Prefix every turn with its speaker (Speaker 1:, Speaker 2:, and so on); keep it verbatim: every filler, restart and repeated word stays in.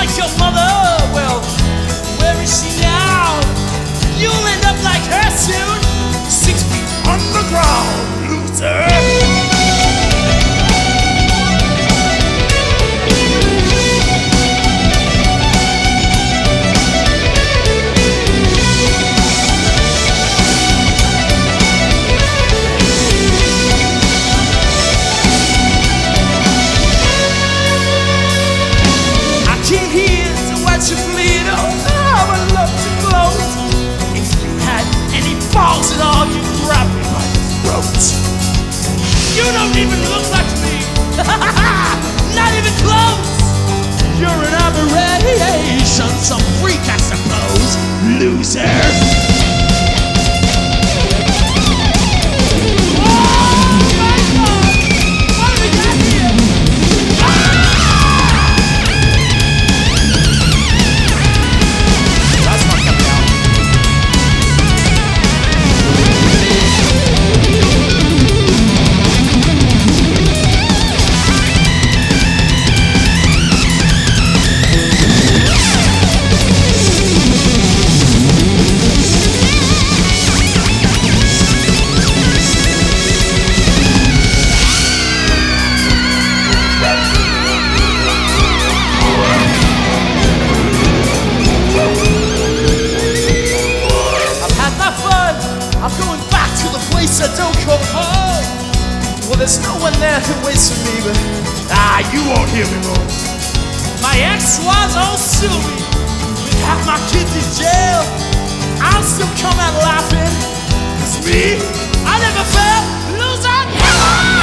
Speaker 1: like your mother. Well, where is she now? You'll end up like her soon. Six feet underground, loser. Came here to watch you bleed. Oh, how I love to float. If you had any balls at all, you'd grab me by the throat. You don't even look like me. Not even close. You're an aberration, some freak, I suppose. Loser. I'm going back to the place I don't call home. Well, there's no one there who waits for me, but ah, you won't hear me roll. My ex-wife's all silly, with half my kids in jail. I'll still come out laughing, 'cause me, I never felt loser.